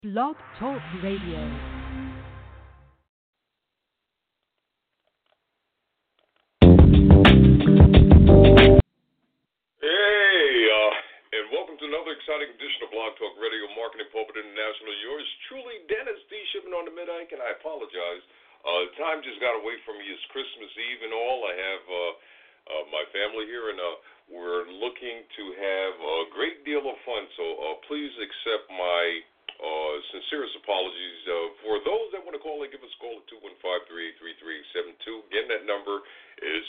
Blog Talk Radio. And welcome to another exciting edition of Blog Talk Radio, Marketing Pulpit International. Yours truly, Dennis D. Shipping on the mid-ike, and I apologize. Time just got away from me. It's Christmas Eve and all. I have my family here, and we're looking to have a great deal of fun. So please accept my sincerest apologies. For those that want to call, give us a call at 215-383-3872. Again, that number is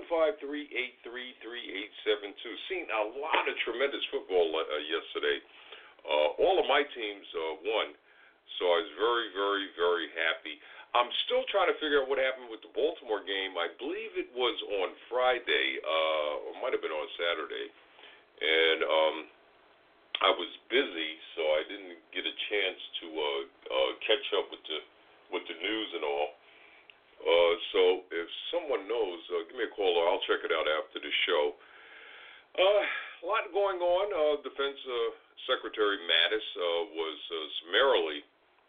215-383-3872. Seen a lot of tremendous football yesterday. All of my teams won, so I was very, very, very happy. I'm still trying to figure out what happened with the Baltimore game. I believe it was on Friday, or might have been on Saturday, and I was busy, so I didn't get a chance to catch up with the news and all. So if someone knows, give me a call, or I'll check it out after the show. A lot going on. Defense Secretary Mattis was summarily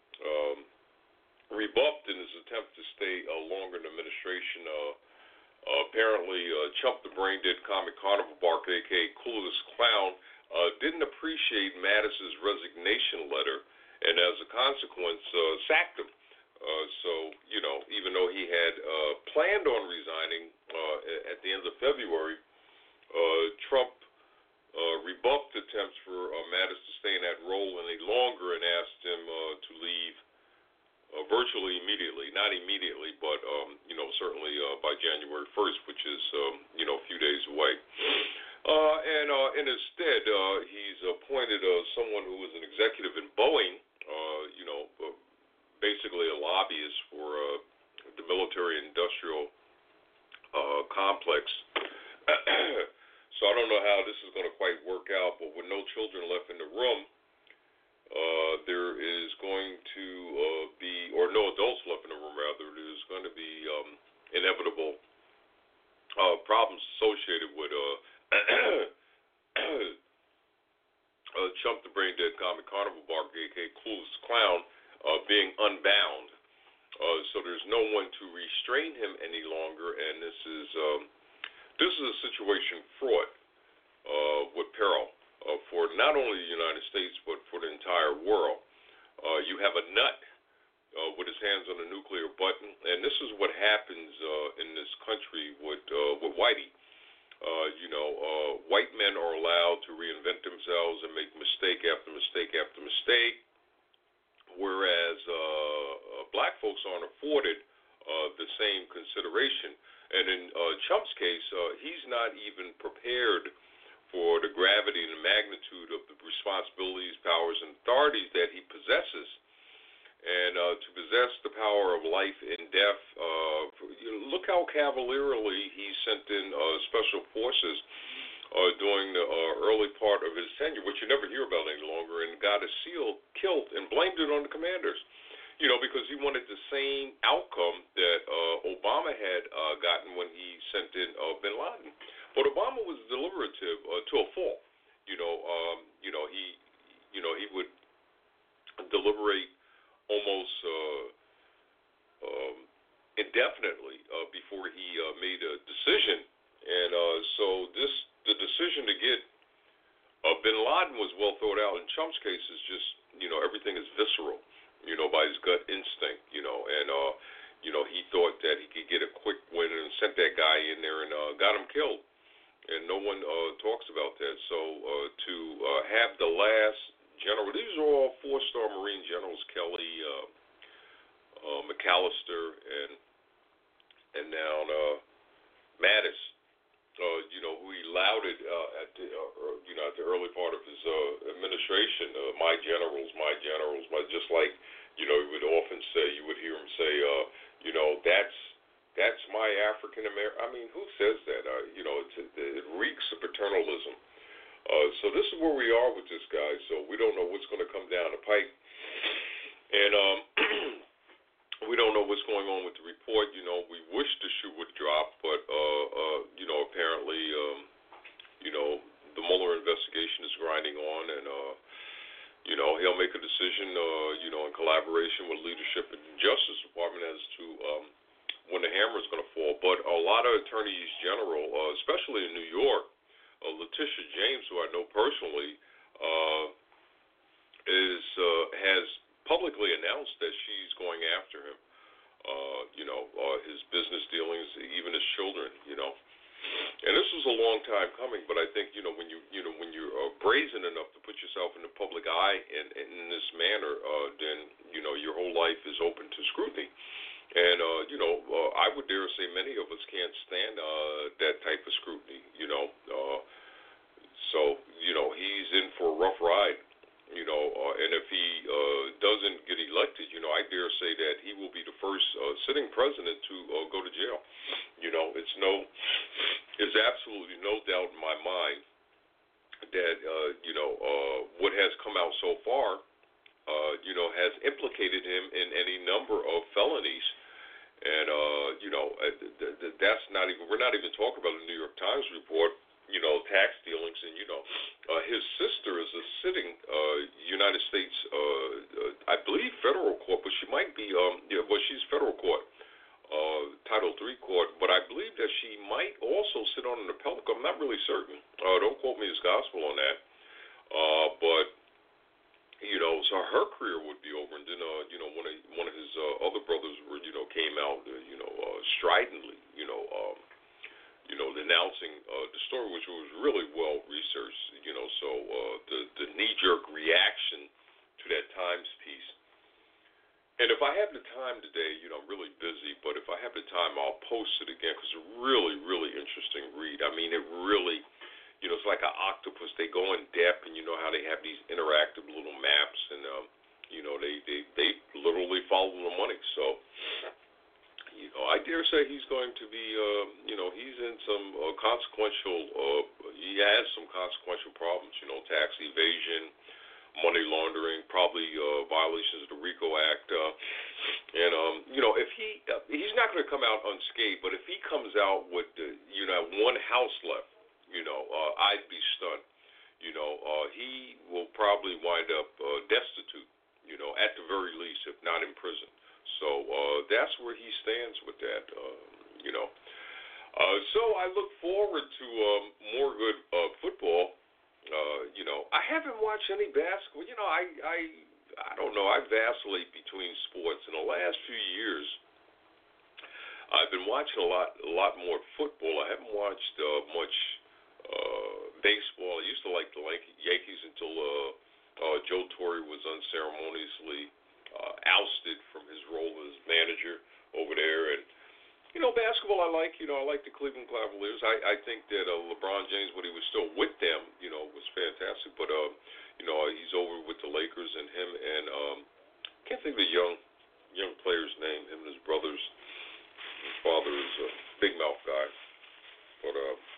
rebuffed in his attempt to stay longer in administration. Apparently, Chump the Brain Dead Comic Carnival Bark, a.k.a. Coolest Clown, didn't appreciate Mattis's resignation letter, and as a consequence, sacked him. So, you know, even though he had planned on resigning at the end of February, Trump rebuffed attempts for Mattis to stay in that role any longer and asked him to leave virtually immediately. Not immediately, but, you know, certainly by January 1st, which is, you know, a few days away. And instead, he's appointed someone who was an executive in Boeing, you know, basically a lobbyist for the military-industrial complex. So I don't know how this is going to quite work out, but with no children left in the room, there is going to be, or no adults left in the room, rather, there's going to be inevitable problems associated with Chump the Brain Dead Comic Carnival Bark, a.k.a. Coolest Clown, being unbound. So there's no one to restrain him any longer, and this is a situation fraught with peril for not only the United States but for the entire world. You have a nut with his hands on the nuclear button, and this is what happens in this country with Whitey. You know, white men are allowed to reinvent themselves and make mistake after mistake after mistake, whereas black folks aren't afforded the same consideration. And in Chump's case, he's not even prepared for the gravity and the magnitude of the responsibilities, powers, and authorities that he possesses. And to possess the power of life and death, look how cavalierly he sent in special forces during the early part of his tenure, which you never hear about any longer, and got a SEAL killed and blamed it on the commanders. You know, because he wanted the same outcome that Obama had gotten when he sent in bin Laden. But Obama was deliberative to a fault. He would deliberate almost indefinitely before he made a decision. And so the decision to get bin Laden was well thought out. In Trump's case, is just, you know, everything is visceral, you know, by his gut instinct, you know, and, you know, he thought that he could get a quick win and sent that guy in there and got him killed. And no one talks about that. So to have the last general, these are all four-star Marine generals, Kelly, McAllister, and now Mattis, you know, who he lauded at the early part of his administration, my generals, just like, you know, he would often say, you would hear him say, you know, that's my African American. I mean, who says that? You know, it reeks of paternalism. So this is where we are with this guy. So we don't know what's going to come down the pike, and we don't know what's going on with the report. You know, we wish the shoe would drop, but you know, apparently, you know, the Mueller investigation is grinding on, and He'll make a decision, in collaboration with leadership and the Justice Department as to when the hammer is going to fall. But a lot of attorneys general, especially in New York, Letitia James, who I know personally, has publicly announced that she's going after him. His business dealings, even his children. And this was a long time coming, but I think when you're brazen enough to put yourself in the public eye in this manner, then your whole life is open to scrutiny. And I would dare say many of us can't stand that type of scrutiny. So he's in for a rough ride. And if he doesn't get elected, I dare say that he will be the first sitting president to go to jail. There's absolutely no doubt in my mind that what has come out so far, has implicated him in any number of felonies. And that's not even. We're not even talking about the New York Times report. Tax dealings, and his sister is a sitting United States, I believe, federal court, but she might be, she's federal court, Title III court, but I believe that she might also sit on an appellate court. I'm not really certain. Don't quote me as gospel on that. But so her career would be over, and then one of his other brothers came out, stridently, denouncing the story, which was really well researched, so the knee-jerk reaction to that Times piece. And if I have the time today, I'm really busy, but if I have the time, I'll post it again, because it's a really, really interesting read. I mean, it really, it's like an octopus. They go in depth, and how they have these interactive little maps, and, they literally follow the money. So, I dare say he's going to be, he's in some consequential, he has some consequential problems, tax evasion, money laundering, probably violations of the RICO Act. If he's not going to come out unscathed, but if he comes out with, one house left, I'd be stunned. He will probably wind up destitute, at the very least, if not in prison. So that's where he stands with that, So I look forward to more good football. I haven't watched any basketball. I don't know. I vacillate between sports. In the last few years, I've been watching a lot more football. I haven't watched much baseball. I used to like the Yankees until Joe Torre was unceremoniously ousted from his role as manager over there. And basketball I like. I like the Cleveland Cavaliers. I think that LeBron James, when he was still with them, was fantastic. But he's over with the Lakers, and him and can't think of the young player's name. Him and his brothers. His father is a big mouth guy, but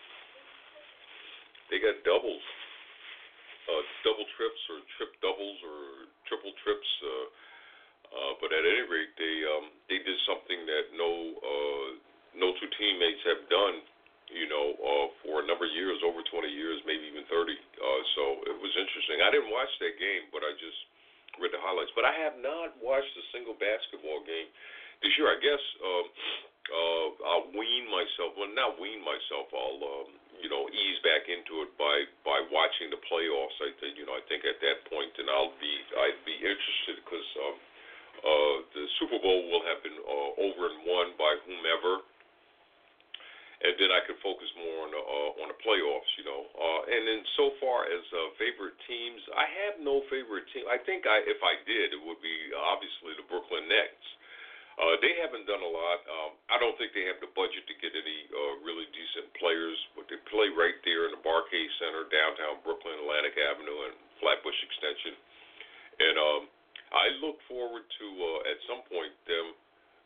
they got doubles, double trips or trip doubles or triple trips. But at any rate, they did something that no two teammates have done, for a number of years, over 20 years, maybe even 30. So it was interesting. I didn't watch that game, but I just read the highlights. But I have not watched a single basketball game this year. I guess I'll wean myself. Well, not wean myself. I'll ease back into it by watching the playoffs. I think at that point, and I'd be interested because. The Super Bowl will have been over and won by whomever, and then I can focus more on the playoffs, And then so far as favorite teams, I have no favorite team. I think if I did, it would be obviously the Brooklyn Nets. They haven't done a lot. I don't think they have the budget to get any really decent players, but they play right there in the Barclays Center, downtown Brooklyn, Atlantic Avenue, and Flatbush Extension, and I look forward to at some point them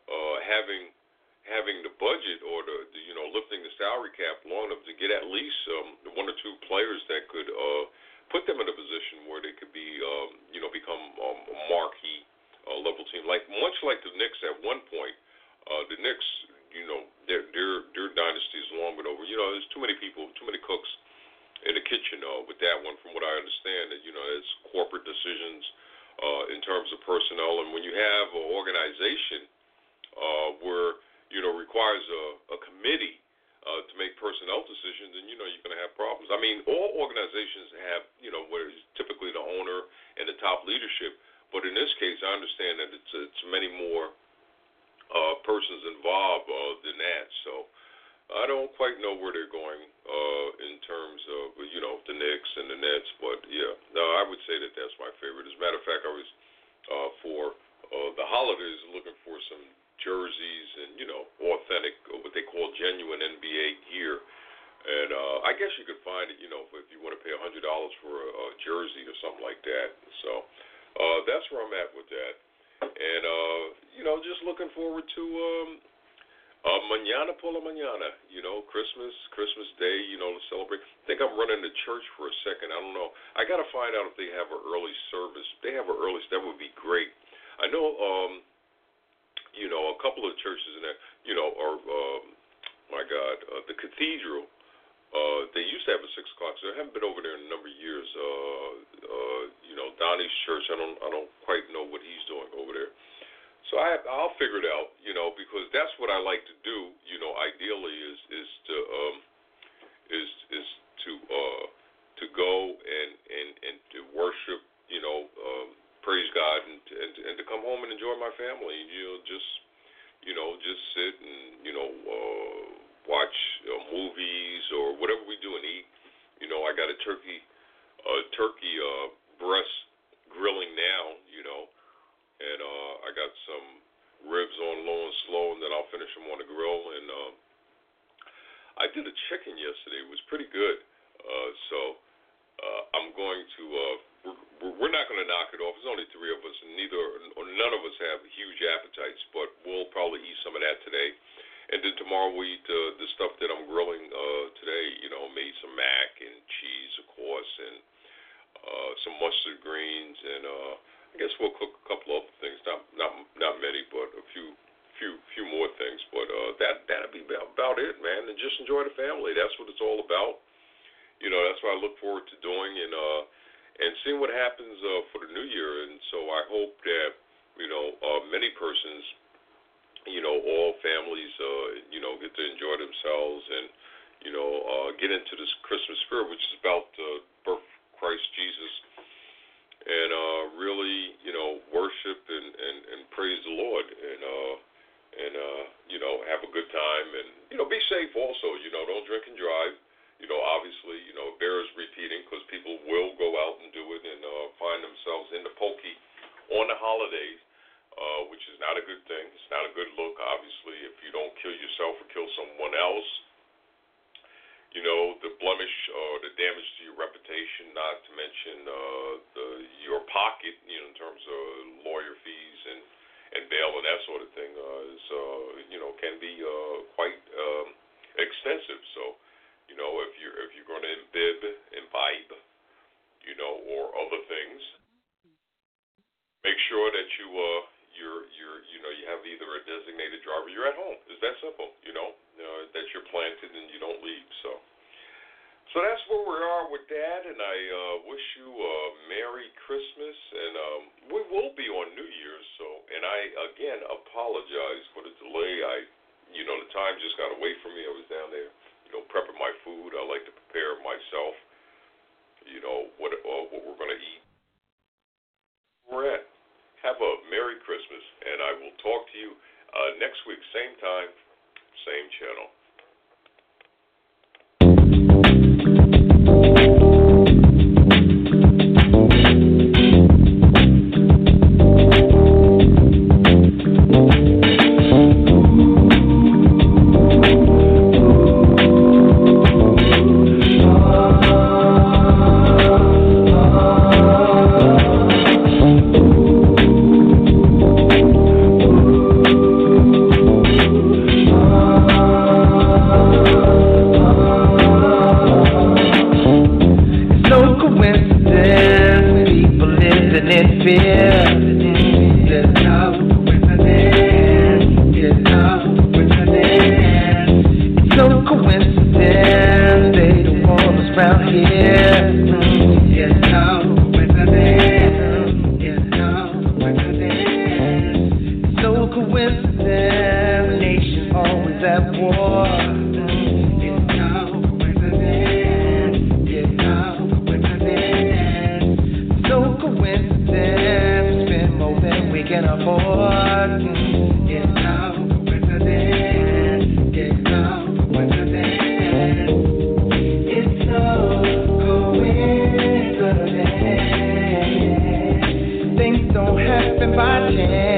having the budget or the lifting the salary cap long enough to get at least one or two players that could put them in a position where they could be become a marquee level team, much like the Knicks at one point. The Knicks, their dynasty is long but over. There's too many people, too many cooks in the kitchen with that one. From what I understand, that it's corporate decisions in terms of personnel, and when you have an organization where requires a committee to make personnel decisions, and you're going to have problems. I mean, all organizations have where it's typically the owner and the top leadership, but in this case, I understand that it's many more persons involved than that. So I don't quite know where they're going in terms of the Knicks and the Nets, but yeah, no, I would say that that's my favorite. As a matter of fact, I was for the holidays looking for some jerseys and authentic, what they call genuine NBA gear, and I guess you could find it if you want to pay $100 for a jersey or something like that. So that's where I'm at with that, and just looking forward to mañana por la mañana, Christmas Day, to celebrate. I think I'm running to church for a second. I don't know. I got to find out if they have an early service. If they have an early, that would be great. I know, a couple of churches in that, are, the cathedral. They used to have a 6 o'clock, so I haven't been over there in a number of years. Donnie's church, I don't quite know what he's doing over there. So I'll figure it out, because that's what I like to do. Ideally is to go and to worship, praise God, and to come home and enjoy my family. Just sit and watch movies or whatever we do and eat. I got a turkey breast grilling now, and I got some ribs on low and slow, and then I'll finish them on the grill. And I did a chicken yesterday; it was pretty good. So I'm going to. We're not going to knock it off. There's only 3 of us, and none of us have huge appetites, but we'll probably eat some of that today. And then tomorrow we eat the stuff that I'm grilling today. Made some mac and cheese, of course, and some mustard greens, and I guess we'll cook a couple other things. Not many, but a few more things. But that'll be about it, man. And just enjoy the family. That's what it's all about. That's what I look forward to doing, and seeing what happens for the new year. And so I hope that many persons, all families, get to enjoy themselves and get into this Christmas spirit, which is about the birth of Christ Jesus, and really worship and praise the Lord, and have a good time, and be safe also. Don't drink and drive. Obviously, it bears repeating because people will go out and do it and find themselves in the pokey on the holidays, which is not a good thing. It's not a good look, obviously, if you don't kill yourself or kill someone else. The blemish or the damage to your reputation, not to mention your pocket, in terms of lawyer fees and bail and that sort of thing, can be quite extensive. So, if you're going to imbibe, or other things, make sure that you have either a designated driver. You're at home. It's that simple. That you're planted and you don't leave. So that's where we are with that, and I wish you a Merry Christmas, and we will be on New Year's. So, and I again apologize for the delay. The time just got away from me. I was down there, prepping my food. I like to prepare myself. What we're going to eat. We're at. Have a Merry Christmas, and I will talk to you next week, same time, same channel. at war. It's no coincidence. It's no coincidence. No coincidence. We spend more than we can afford. It's no coincidence. It's no coincidence. It's no coincidence. Things don't happen by chance.